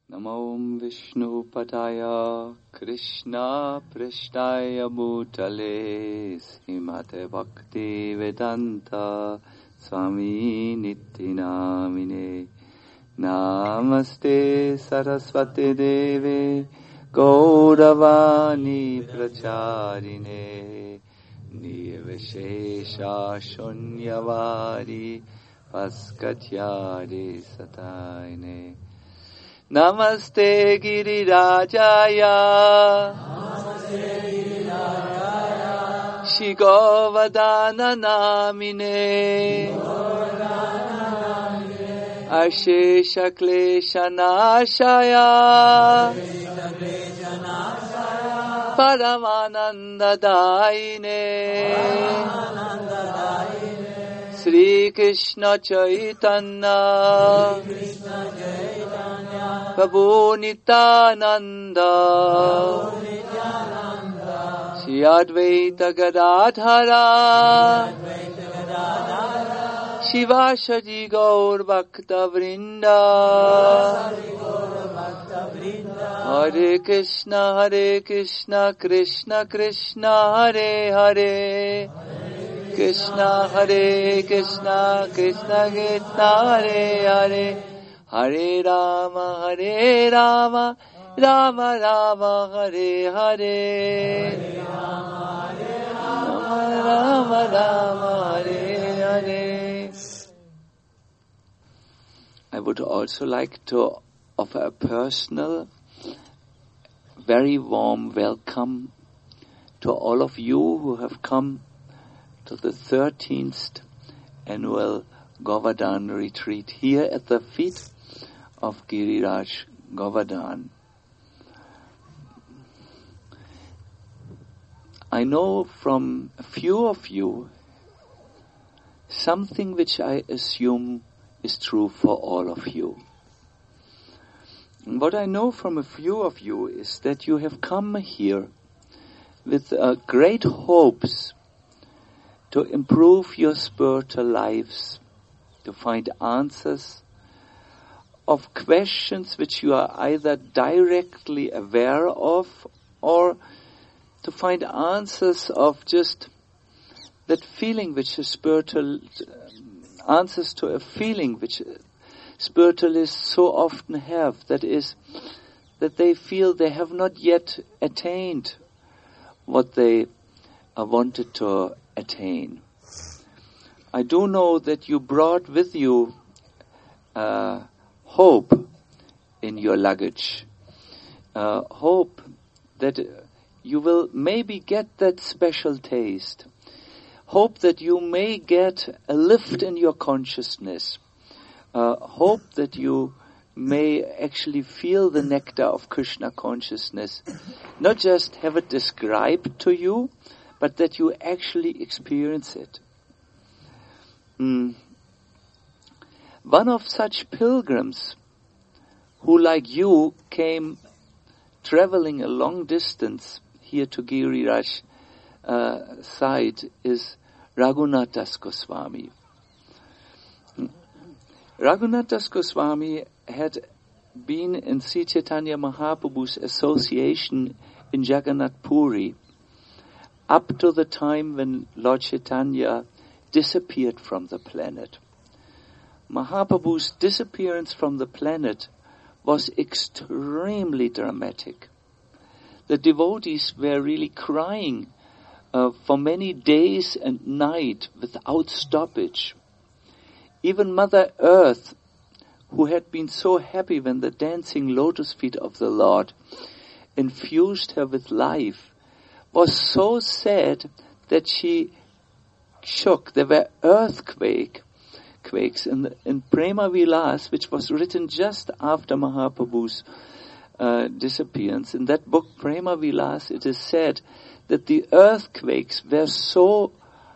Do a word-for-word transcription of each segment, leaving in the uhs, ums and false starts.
Namo Vishnu Padaya Krishna Prishtaya Bhutale Srimate Bhakti Vedanta Swami Nityanamine Namaste Saraswati Deve Gauravani Pracharine Nirvishesha Shunyavadi Paskatyade Sataine Namaste Girirajaya Shri Govardhana Namine Ashesha Klesha Nashaya Paramananda Daine Sri Krishna Chaitanya Prabhu Nityananda Shri Advaita Gadadhara Shivashaji Gaur Bhakta Vrinda Hare Krishna Hare Krishna Krishna Krishna Hare Hare Krishna Hare Krishna Krishna Krishna Hare Hare Hare Rama Hare Rama Rama Rama Hare Hare Rama Rama Rama Hare Hare. I would also like to offer a personal, very warm welcome to all of you who have come to the thirteenth annual Govardhan retreat here at the feet of Giriraj Govardhan. I know from a few of you something which I assume is true for all of you. And what I know from a few of you is that you have come here with uh, great hopes to improve your spiritual lives, to find answers of questions which you are either directly aware of, or to find answers of just that feeling which is spiritual, answers to a feeling which spiritualists so often have, that is, that they feel they have not yet attained what they uh, wanted to attain. I do know that you brought with you uh, hope in your luggage. Uh, hope that you will maybe get that special taste. Hope that you may get a lift in your consciousness. Uh, hope that you may actually feel the nectar of Krishna consciousness. Not just have it described to you, but that you actually experience it. Mm. One of such pilgrims who, like you, came traveling a long distance here to Giriraj uh, site is Raghunath Das Goswami. Raghunath Das Goswami had been in Sri Chaitanya Mahaprabhu's association in Jagannath Puri up to the time when Lord Chaitanya disappeared from the planet. Mahaprabhu's disappearance from the planet was extremely dramatic. The devotees were really crying uh, for many days and nights without stoppage. Even Mother Earth, who had been so happy when the dancing lotus feet of the Lord infused her with life, was so sad that she shook. There were earthquake, quakes in, in Prema Vilas, which was written just after Mahaprabhu's uh, disappearance. In that book, Prema Vilas, it is said that the earthquakes were so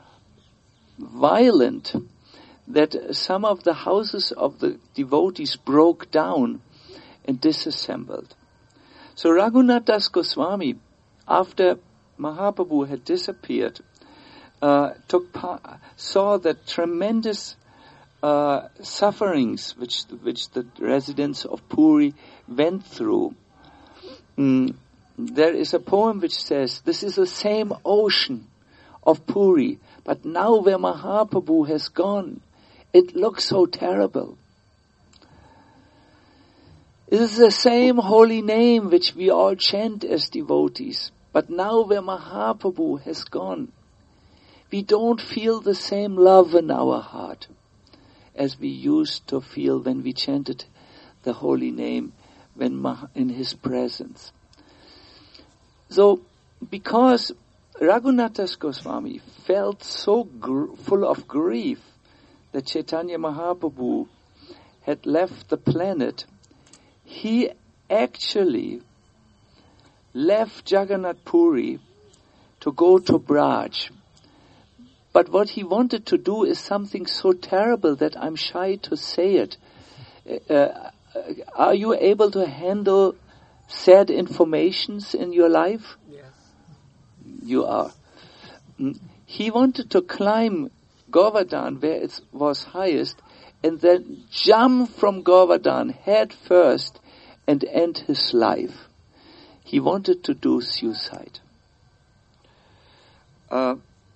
violent that some of the houses of the devotees broke down and disassembled. So Raghunath Das Goswami, after Mahaprabhu had disappeared, uh, took pa- saw that tremendous uh, sufferings which which the residents of Puri went through. Mm, there is a poem which says, this is the same ocean of Puri, but now where Mahaprabhu has gone, it looks so terrible. It is the same holy name which we all chant as devotees, but now where Mahaprabhu has gone, we don't feel the same love in our heart as we used to feel when we chanted the holy name when Mah- in his presence. So, because Raghunathas Goswami felt so gr- full of grief that Chaitanya Mahaprabhu had left the planet, he actually left Jagannath Puri to go to Braj. But what he wanted to do is something so terrible that I'm shy to say it. Uh, are you able to handle sad informations in your life? Yes. You are. He wanted to climb Govardhan where it was highest and then jump from Govardhan head first and end his life. He wanted to do suicide. Uh,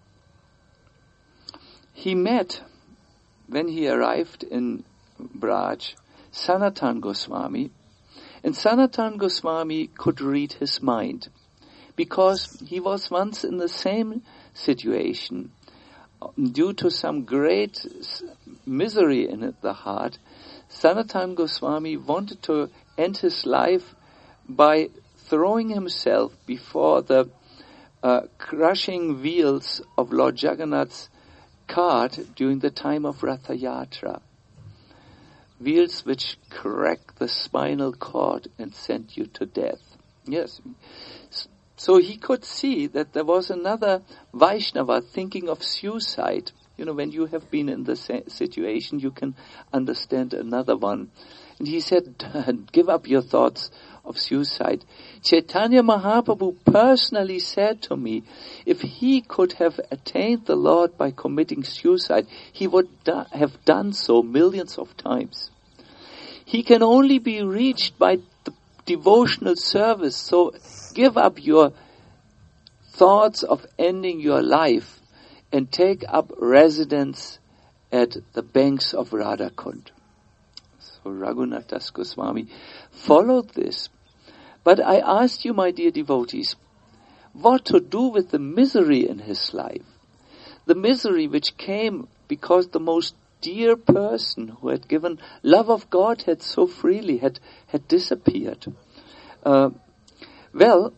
he met, when he arrived in Braj, Sanatan Goswami, and Sanatan Goswami could read his mind, because he was once in the same situation. Due to some great misery in the heart, Sanatan Goswami wanted to end his life by throwing himself before the uh, crushing wheels of Lord Jagannath's cart during the time of Ratha Yatra. Wheels which crack the spinal cord and send you to death. Yes. So he could see that there was another Vaishnava thinking of suicide. You know, when you have been in the situation, you can understand another one. And he said, give up your thoughts of suicide. Chaitanya Mahaprabhu personally said to me, if he could have attained the Lord by committing suicide, he would do- have done so millions of times. He can only be reached by the devotional service, so give up your thoughts of ending your life and take up residence at the banks of Radhakund. So Raghunathas Goswami followed this. But I asked you, my dear devotees, what to do with the misery in his life? The misery which came because the most dear person who had given love of God had so freely, had, had disappeared. Uh, well,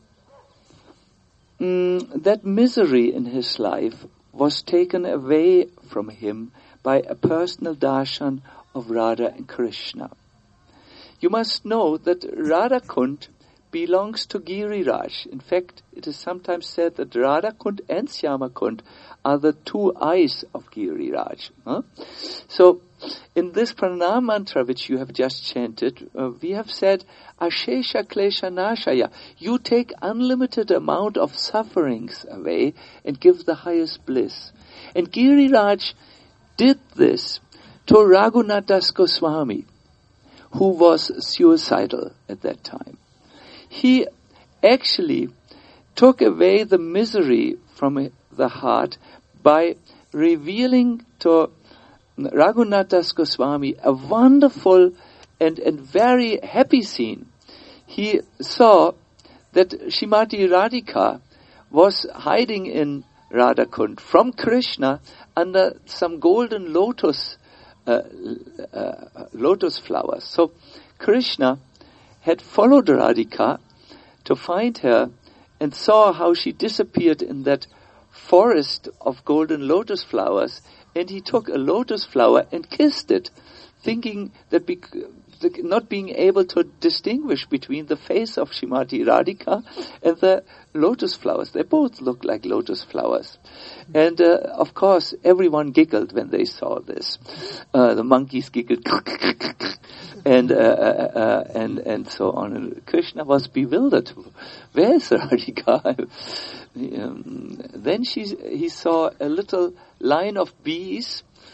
mm, that misery in his life was taken away from him by a personal darshan of Radha and Krishna. You must know that Radhakund belongs to Giriraj. In fact, it is sometimes said that Radhakund and Syamakund are the two eyes of Giriraj. Huh? So, in this pranam mantra which you have just chanted, uh, we have said, Ashesha Klesha Nashaya, you take unlimited amount of sufferings away and give the highest bliss. And Giriraj did this to Raghunathas Goswami, who was suicidal at that time. He actually took away the misery from the heart by revealing to Raghunathas Goswami a wonderful and, and very happy scene. He saw that Srimati Radhika was hiding in Radhakund from Krishna under some golden lotus uh, uh, lotus flowers. So Krishna had followed Radhika to find her and saw how she disappeared in that forest of golden lotus flowers, and he took a lotus flower and kissed it, thinking that bec- not being able to distinguish between the face of Srimati Radhika and the lotus flowers. They both look like lotus flowers. And uh, of course, everyone giggled when they saw this. Uh, the monkeys giggled, and uh, uh, uh, and and so on. And Krishna was bewildered. Where is Radhika? um, then she, he saw a little line of bees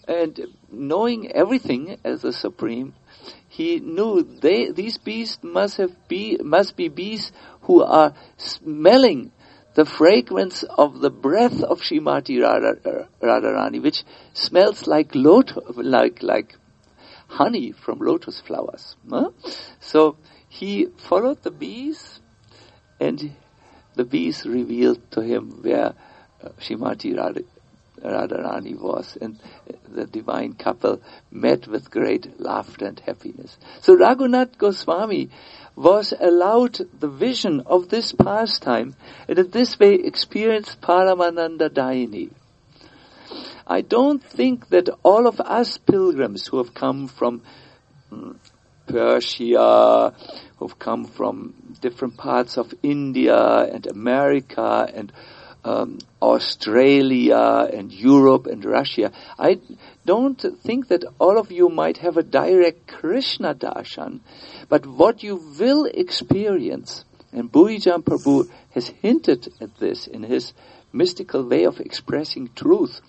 and knowing everything as the Supreme, he knew they, these bees must have be, must be bees who are smelling the fragrance of the breath of Srimati Radha, Radharani, which smells like lotus, like, like honey from lotus flowers. Huh? So he followed the bees, and the bees revealed to him where uh, Srimati Radha, Radharani was, and the divine couple met with great laughter and happiness. So Raghunath Goswami was allowed the vision of this pastime, and in this way experienced Paramananda Dayini. I don't think that all of us pilgrims who have come from mm, Persia, who've come from different parts of India and America and um, Australia and Europe and Russia, I don't think that all of you might have a direct Krishna darshan, but what you will experience, and Bhuijan Prabhu has hinted at this in his mystical way of expressing truth,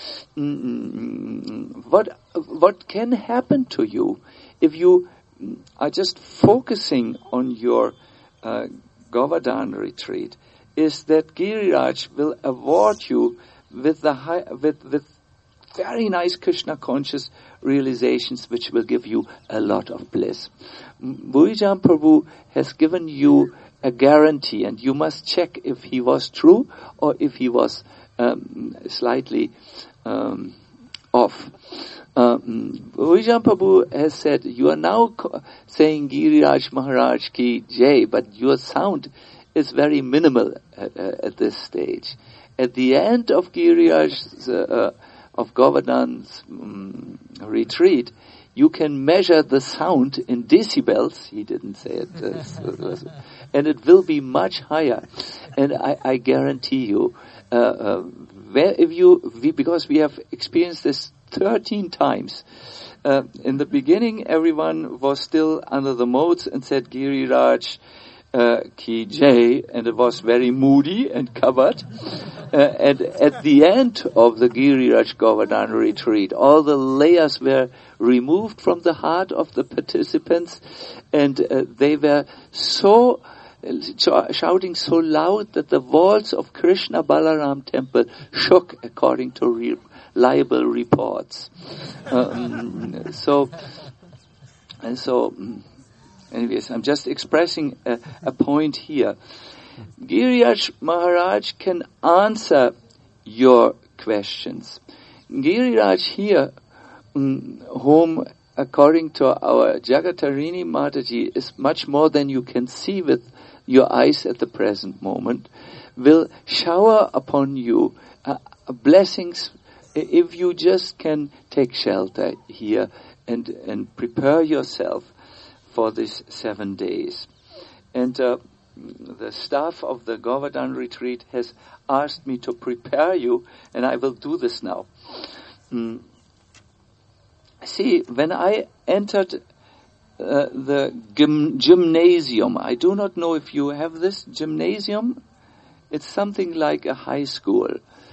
mm, what what can happen to you if you are just focusing on your uh, Govardhan retreat is that Giriraj will award you with the high, with with very nice Krishna conscious realizations which will give you a lot of bliss. Bhuijan Prabhu has given you a guarantee, and you must check if he was true or if he was um, slightly um, off. Um, Bhuijan Prabhu has said, you are now co- saying Giriraj Maharaj ki jai, but your sound is very minimal at, uh, at this stage. At the end of Giriraj's, uh, of Govardhan's um, retreat, you can measure the sound in decibels. He didn't say it. Uh, and it will be much higher. And I, I guarantee you, uh, uh, where if you, we, because we have experienced this thirteen times. Uh, in the beginning, everyone was still under the modes and said Giriraj uh, ki jai, and it was very moody and covered. Uh, and at the end of the Giriraj Govardhan retreat, all the layers were removed from the heart of the participants, and uh, they were so uh, shouting so loud that the walls of Krishna Balaram temple shook, according to re- reliable reports. Um, so, and so, anyways, I'm just expressing a, a point here. Giriraj Maharaj can answer your questions. Giriraj here, um, whom according to our Jagatarini Mataji is much more than you can see with your eyes at the present moment, will shower upon you uh, blessings if you just can take shelter here and, and prepare yourself for these seven days. And uh, the staff of the Govardhan retreat has asked me to prepare you, and I will do this now. Mm. See, when I entered uh, the gym- gymnasium, I do not know if you have this gymnasium. It's something like a high school.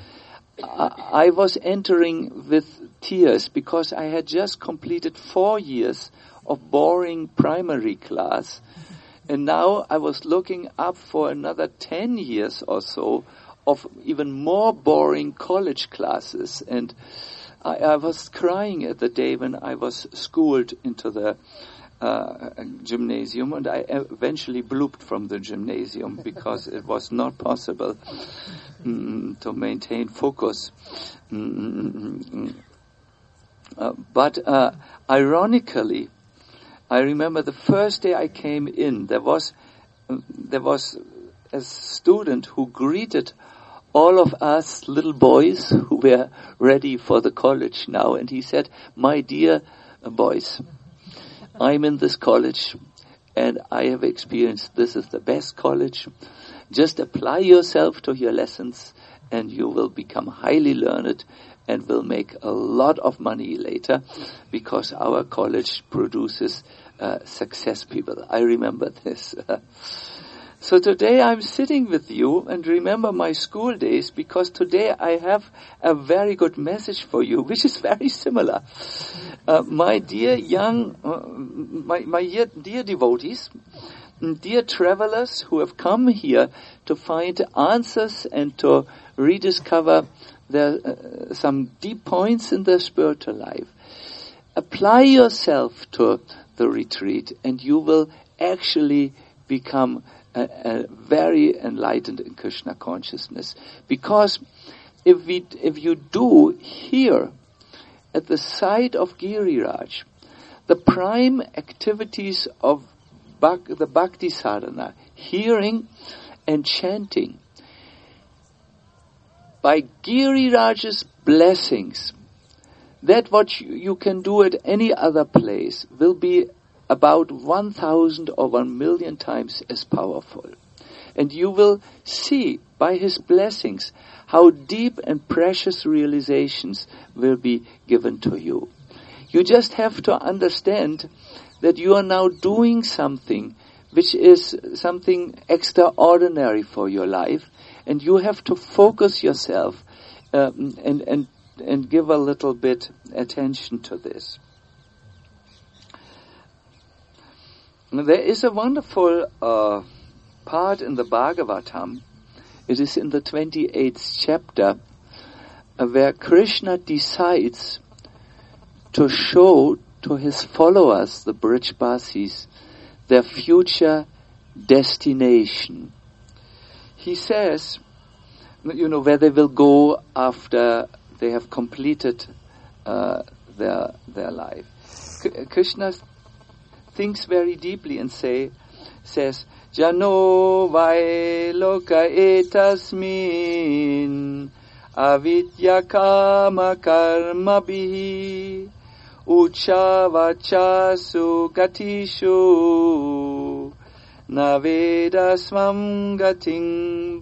I was entering with tears because I had just completed four years of boring primary class, and now I was looking up for another ten years or so of even more boring college classes, and I, I was crying at the day when I was schooled into the uh, gymnasium, and I eventually blooped from the gymnasium because it was not possible Mm, to maintain focus. Mm, uh, but uh, ironically, I remember the first day I came in, there was uh, there was a student who greeted all of us little boys who were ready for the college now, and he said, "My dear uh, boys, I'm in this college, and I have experienced this is the best college. Just apply yourself to your lessons and you will become highly learned and will make a lot of money later because our college produces uh, success people." I remember this. So today I'm sitting with you and remember my school days, because today I have a very good message for you, which is very similar. Uh, my dear young, uh, my, my dear, dear devotees, dear travelers who have come here to find answers and to rediscover their, uh, some deep points in their spiritual life, apply yourself to the retreat and you will actually become a, a very enlightened in Krishna consciousness. Because if we, if you do here at the site of Giriraj, the prime activities of Bhak- the Bhakti Sadhana, hearing and chanting, by Giriraj's blessings, that what you, you can do at any other place will be about one thousand or one million times as powerful. And you will see by his blessings how deep and precious realizations will be given to you. You just have to understand that you are now doing something which is something extraordinary for your life, and you have to focus yourself um, and, and, and give a little bit attention to this. There is a wonderful uh, part in the Bhagavatam. It is in the twenty-eighth chapter, uh, where Krishna decides to show to his followers, the Brijbasis, their future destination. He says, you know, where they will go after they have completed uh, their their life. K- Krishna thinks very deeply and say, says, Jano vai loka etasmin avidya kama karma bihi ucha vachasu gatishu navedasvam gating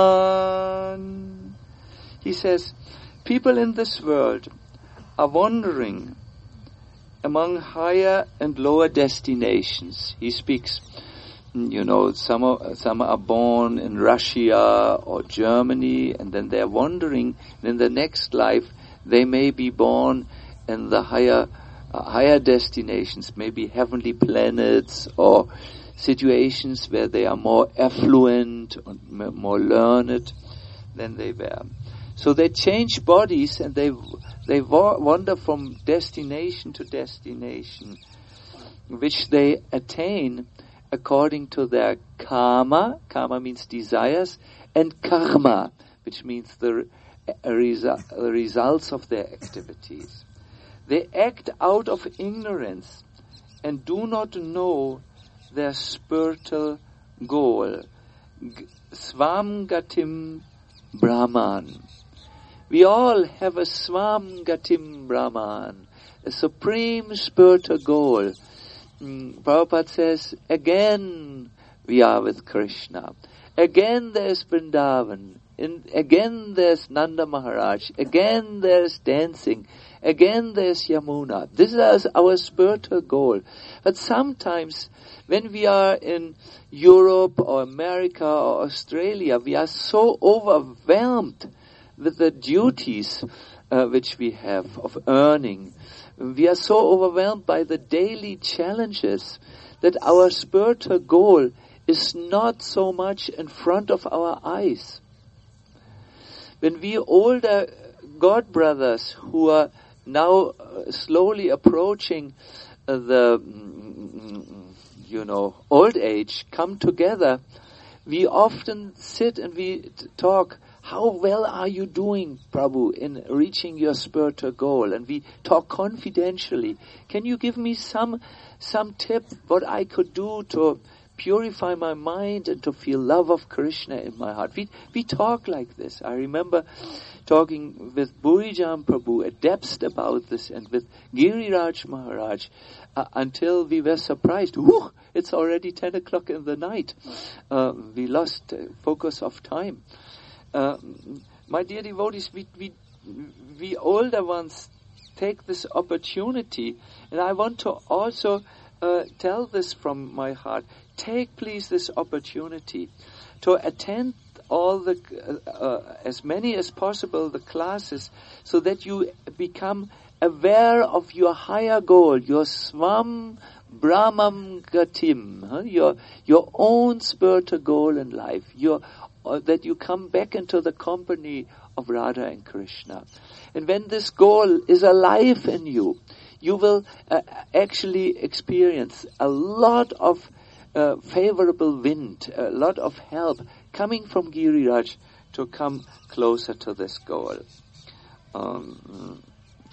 brahman. He says, people in this world are wandering among higher and lower destinations. He speaks, you know, some are, some are born in Russia or Germany, and then they're wandering. In the next life, they may be born in the higher, uh, higher destinations, maybe heavenly planets or situations where they are more affluent and more learned than they were. So they change bodies and they they wander from destination to destination, which they attain according to their karma. Karma means desires, and karma, which means the resu- results of their activities. They act out of ignorance and do not know their spiritual goal. Svam gatim Brahman. We all have a Svam Gatim Brahman, a supreme spiritual goal. Mm, Prabhupada says, again we are with Krishna. Again there's Vrindavan. In, again there's Nanda Maharaj. Again there's dancing. Again there's Yamuna. This is our spiritual goal. But sometimes when we are in Europe or America or Australia, we are so overwhelmed with the duties uh, which we have of earning. We are so overwhelmed by the daily challenges that our spiritual goal is not so much in front of our eyes. When we older God brothers who are now uh, slowly approaching uh, the, you know, old age come together, we often sit and we t- talk, how well are you doing, Prabhu, in reaching your spiritual goal? And we talk confidentially. Can you give me some some tip what I could do to purify my mind and to feel love of Krishna in my heart? We we talk like this. I remember talking with Burijam Prabhu at depth about this and with Giriraj Maharaj uh, until we were surprised. Whew, it's already ten o'clock in the night. Uh, we lost uh, focus of time. Uh, my dear devotees, we, we, we older ones take this opportunity, and I want to also uh, tell this from my heart. Take, please, this opportunity to attend all the, uh, uh, as many as possible, the classes, so that you become aware of your higher goal, your Swam Brahmam Gatim, huh? your your own spiritual goal in life, your uh, that you come back into the company of Radha and Krishna. And when this goal is alive in you, you will uh, actually experience a lot of uh, favorable wind, a lot of help coming from Giriraj to come closer to this goal. Um,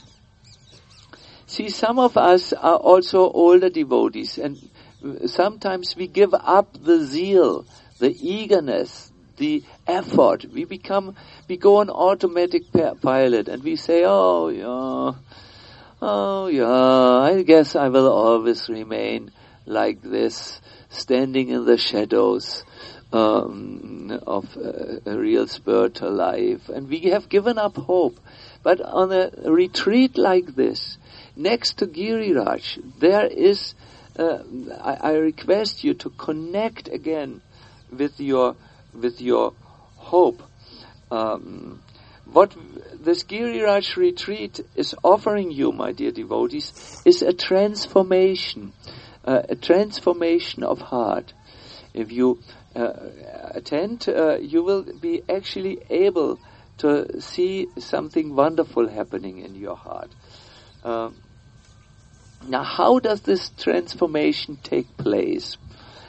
see, some of us are also older devotees, and sometimes we give up the zeal, the eagerness, the effort. We become, we go on automatic pilot, and we say, oh yeah, oh yeah, I guess I will always remain like this, standing in the shadows um, of uh, a real spiritual life. And we have given up hope. But on a retreat like this, next to Giriraj, there is, uh, I, I request you to connect again with your with your hope. Um, what this Giriraj retreat is offering you, my dear devotees, is a transformation, uh, a transformation of heart. If you uh, attend, uh, you will be actually able to see something wonderful happening in your heart. Uh, now, how does this transformation take place?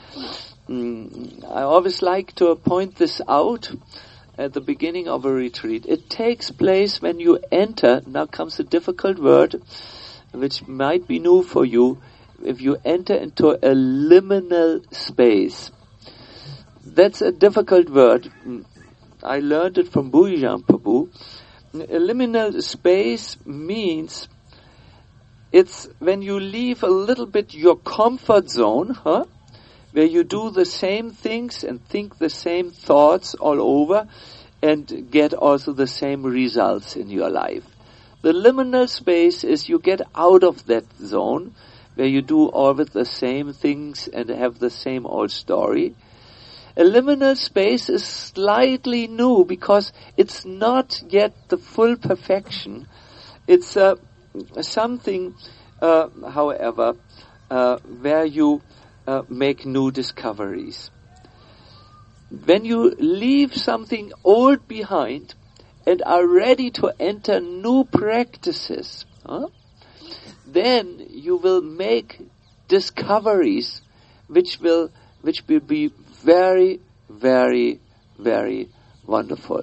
Mm, I always like to point this out at the beginning of a retreat. It takes place when you enter, now comes a difficult word, which might be new for you, if you enter into a liminal space. That's a difficult word. I learned it from Bhujan Prabhu. A liminal space means it's when you leave a little bit your comfort zone, huh? Where you do the same things and think the same thoughts all over and get also the same results in your life. The liminal space is you get out of that zone where you do all with the same things and have the same old story. A liminal space is slightly new because it's not yet the full perfection. It's uh, something, uh, however, uh, where you Uh, make new discoveries. When you leave something old behind and are ready to enter new practices, huh, then you will make discoveries which will which will be very, very, very wonderful.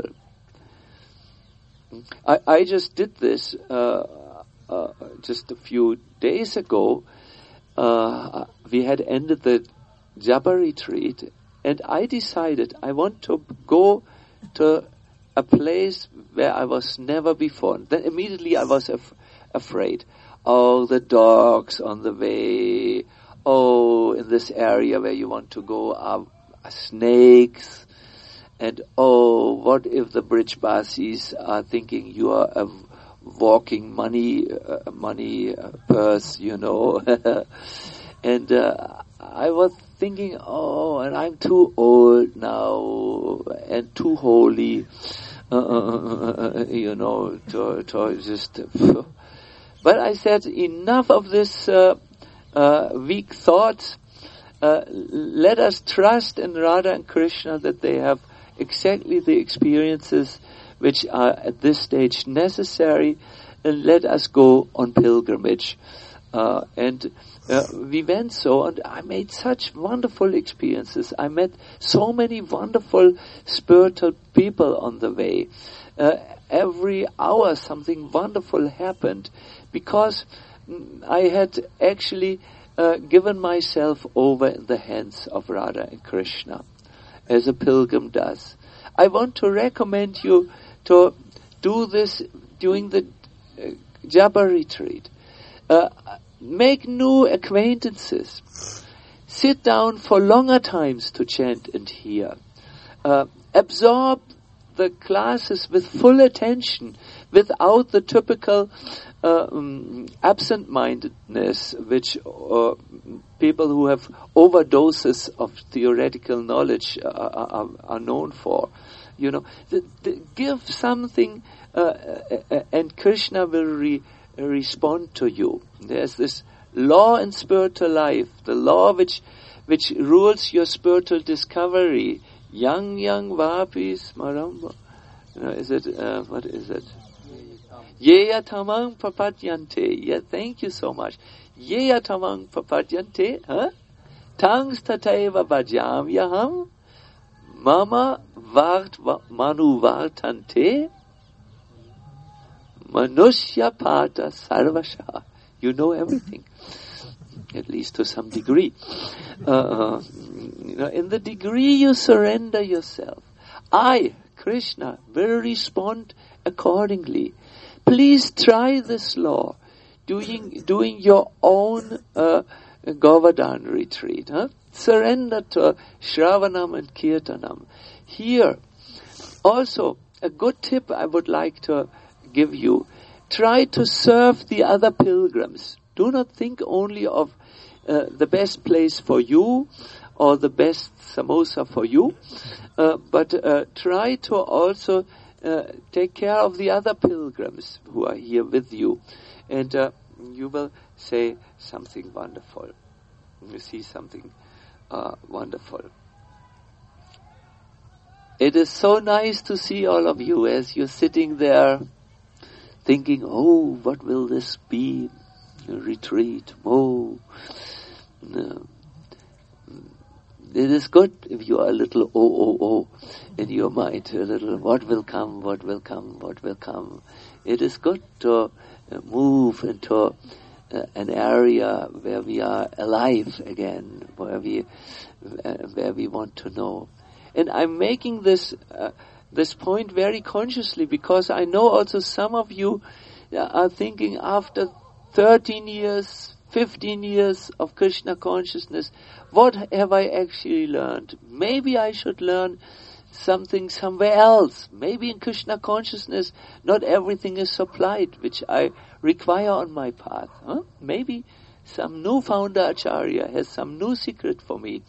I, I just did this uh, uh, just a few days ago. Uh, we had ended the Japa retreat, and I decided I want to go to a place where I was never before. Then immediately I was af- afraid. Oh, the dogs on the way. Oh, in this area where you want to go are snakes. And oh, what if the Brijbasis are thinking you are a walking money, uh, money uh, purse, you know. And uh, I was thinking, oh, and I'm too old now and too holy, uh, you know, to, to just. But I said, enough of this uh, uh, weak thoughts. Uh, let us trust in Radha and Krishna that they have exactly the experiences which are at this stage necessary, and let us go on pilgrimage. Uh, and uh, we went so, and I made such wonderful experiences. I met so many wonderful spiritual people on the way. Uh, every hour something wonderful happened, because I had actually uh, given myself over in the hands of Radha and Krishna, as a pilgrim does. I want to recommend you to do this during the uh, Japa retreat. Uh, make new acquaintances. Sit down for longer times to chant and hear. Uh, absorb the classes with full attention, without the typical uh, um, absent-mindedness which uh, people who have overdoses of theoretical knowledge uh, are, are known for. You know, the, the, give something uh, uh, and Krishna will re, respond to you. There's this law in spiritual life, the law which which rules your spiritual discovery. Yang yang vapis maramba. You know, is it, uh, what is it? Yeya tamang papadyante. Yeah, thank you so much. Yeya tamang papadyante. Huh? Tangs tataiva bhajam yaham. Mama vart manu vartante. Manushya pata sarvasha. You know everything. At least to some degree. Uh, you know, in the degree you surrender yourself, I, Krishna, will respond accordingly. Please try this law, doing doing your own uh, Govardhan retreat. Huh? Surrender to Shravanam and Kirtanam. Here, also, a good tip I would like to give you. Try to serve the other pilgrims. Do not think only of uh, the best place for you or the best samosa for you, uh, but uh, try to also uh, take care of the other pilgrims who are here with you. And uh, you will say something wonderful. You see something uh, wonderful. It is so nice to see all of you as you're sitting there thinking, oh, what will this be? A retreat. Oh, no. It is good if you are a little oh, oh, oh in your mind, a little what will come, what will come, what will come. It is good to uh, move into uh, an area where we are alive again, where we uh, where we want to know. And I'm making this uh, this point very consciously because I know also some of you are thinking after thirteen years, fifteen years of Krishna consciousness, what have I actually learned? Maybe I should learn something somewhere else. Maybe in Krishna consciousness not everything is supplied which I require on my path. Huh? Maybe some new founder acharya has some new secret for me,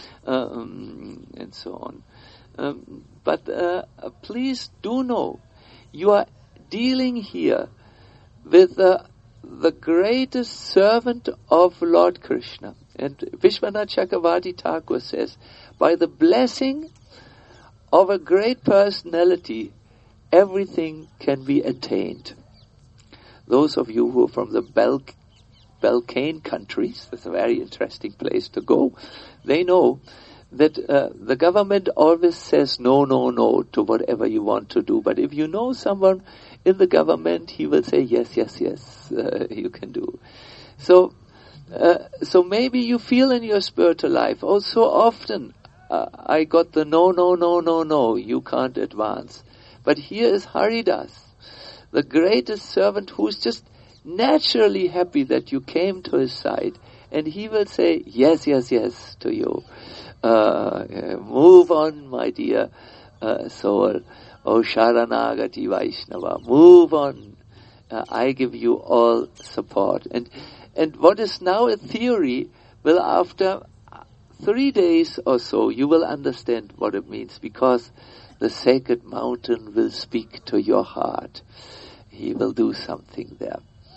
um, and so on. Um, but uh, please do know, you are dealing here with uh, the greatest servant of Lord Krishna. And Vishwanath Chakravarti Thakur says, by the blessing of a great personality, everything can be attained. Those of you who are from the Bal- Balkan countries, that's a very interesting place to go, they know that uh, the government always says no, no, no to whatever you want to do. But if you know someone in the government, he will say yes, yes, yes, uh, you can do. So, uh, so maybe you feel in your spiritual life, oh, so often uh, I got the no, no, no, no, no, you can't advance. But here is Haridas, the greatest servant who is just naturally happy that you came to his side, and he will say yes, yes, yes to you. Uh, move on, my dear uh, soul. Oh, Sharanagati Vaishnava, move on. Uh, I give you all support. And and what is now a theory will, after three days or so, you will understand what it means, because the sacred mountain will speak to your heart. He will do something there.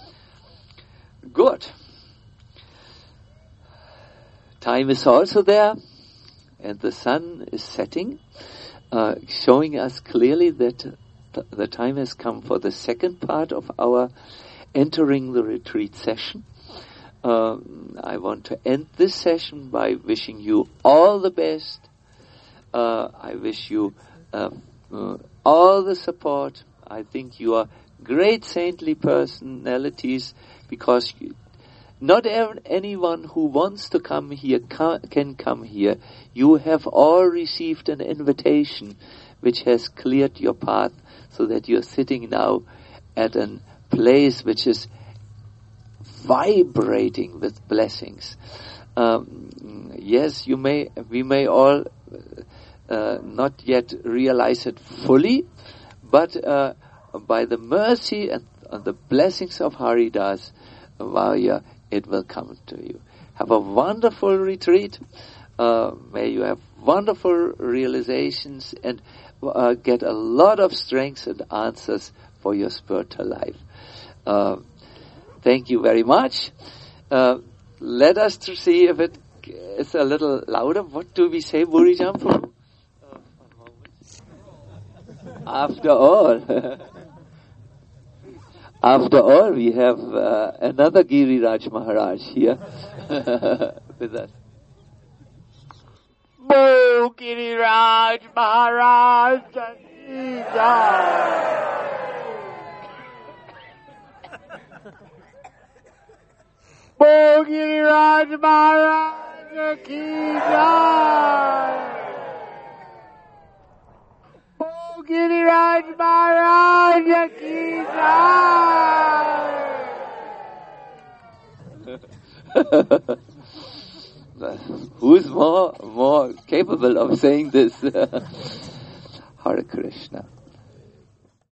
Good. Time is also there, and the sun is setting, uh, showing us clearly that th- the time has come for the second part of our entering the retreat session. Uh, I want to end this session by wishing you all the best. Uh, I wish you uh, uh, all the support. I think you are great saintly personalities, because you, not ev- anyone who wants to come here ca- can come here. You have all received an invitation which has cleared your path, so that you're sitting now at a place which is vibrating with blessings. Um, yes, you may, we may all uh, not yet realize it fully, but uh, by the mercy and, and the blessings of Haridas, Vaya, it will come to you. Have a wonderful retreat. Uh, may you have wonderful realizations and uh, get a lot of strengths and answers for your spiritual life. Uh, thank you very much. Uh, let us to see if it is a little louder. What do we say, Buri Jampu? After all, after all, we have uh, another Giriraj Maharaj here with us. Bo Giriraj Maharaj ki jai. Bo Giriraj Maharaj ki jai. Bo Giriraj Maharaj ki jai. Who's more more capable of saying this? Hare Krishna.